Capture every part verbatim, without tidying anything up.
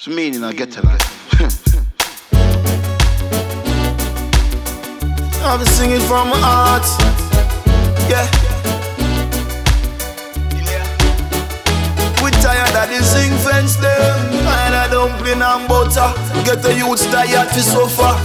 It's meaning I get to life. I've been singing from my heart. Yeah. We tired of the sing fence them, and I dumpling and butter. Get the youths tired to suffer.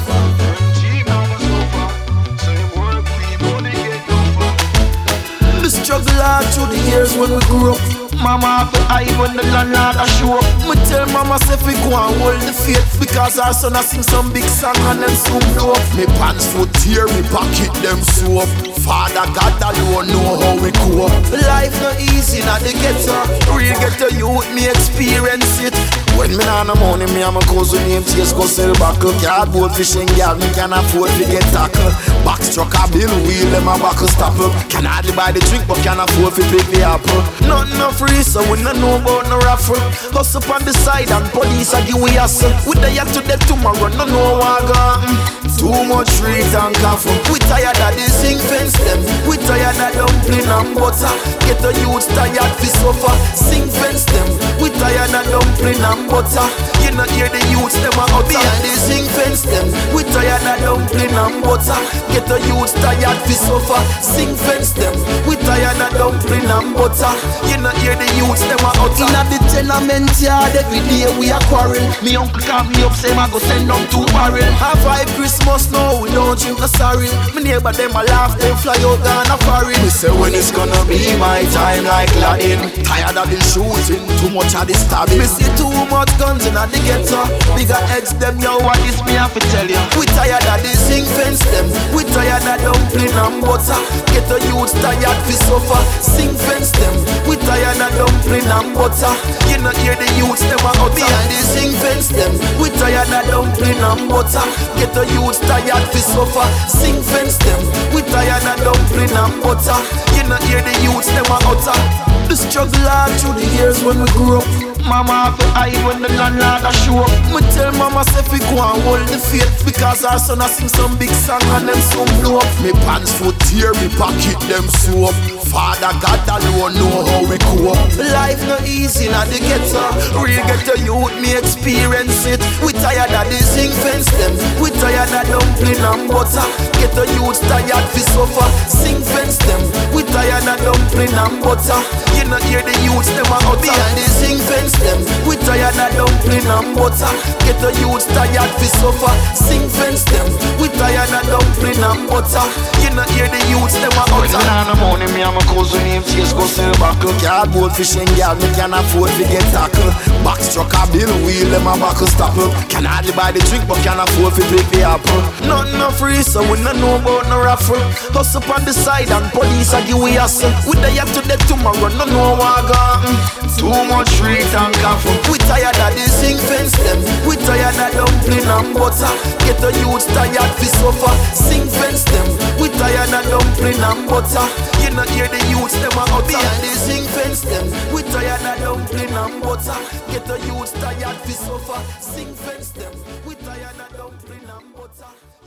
The struggle hard through the years when we grew up. Mama have to hide when the landlord a show up. Me tell mama say fi go and hold the faith, because our son a sing some big song and then soon blow up. Me pants foot tear, me pocket them sew up. Father God alone know how we cope. Life not easy now the ghetto. Real ghetto youth, me experience it. When me nah no money, me and my cousin name Chase go sell buckle. Cardboard fishing yard, me can afford to get tackle. Box truck a bill, wheel them a buckle stopper. Can hardly buy the drink, but can afford to pick the apple. Nothing no free, so we no know about no raffle. Hustle on the side and police a give we hustle. We die to death tomorrow, no know what go. Too much street and coffee. We tired of the sing fence them. We tired of dumpling and butter. Get the youths tired fi suffer. Sing fence them. We tired of dumpling and butter. You not hear the youths them a out behind the sing fence them. We tired of dumpling and butter. Get the youths tired fi suffer. Sing fence them. We tired of dumpling and butter. You not hear the youths them a out. Inna the tenement yard every day we a quarrel. Me uncle call me up say I go send them two barrel. Have five Christmas now we don't drink no sorry. Me neighbor them a laugh them fly out gonna foreign. Me say when it's gonna be my time like Latin. Tired of the shooting, too much of the stabbing. Me see too much guns in the ghetto. Bigger heads them, yo, what this me have to tell you. We tired of the sing fence them. We tired of dumpling and butter. Get the youths tired fi suffer. Sing fence them. We tired of dumpling and butter. You not hear the youths them a out behind the sing fence them. We tired of dumpling and butter. Get the youths tired fi suffer. Sing fence them. We tired of dumpling and butter. You not hear the youths them a utter. The struggle hard through the years when we grew up. Mama have to hide when the landlord a show up. Me tell mama say fi go and hold the faith, because our son a sing some big song and them some blow up. Me pants foot tear, me pocket them sew up. Father God alone know how we cope. Life not easy now the ghetto. Real ghetto youth, me experience it. We tired of the sing fence them. We tired of dumpling and butter. Get the youths tired fi suffer. Sing fence them. We tired of dumpling and butter. You not hear the youths them a out behind the sing fence them. We tired of dumpling and butter. Get the youths tired fi suffer. Sing fence them. We tired of dumpling and butter. You not hear the youths them a out. When I no money, me and my cousin name Chase go sell buckle. Cardboard fishing yard, me can afford to get tackle. Box truck a bill, wheel them a buckle stopper. Can hardly buy the drink, but can afford to pick the apple. Nothing no free, so we no know about no raffle. Hustle on the side and police a give we hustle. We die to death tomorrow, no know what go. Too much street and coffee. We tired of the sing fence them. We tired of dumpling and butter. Get the youths tired fi suffer. Sing fence them. We tired of dumpling and butter. You not hear the youths them a out behind the sing fence them. We tired of dumpling and butter. Get the youths tired fi suffer. Sing fence them. We tired of dumpling and butter.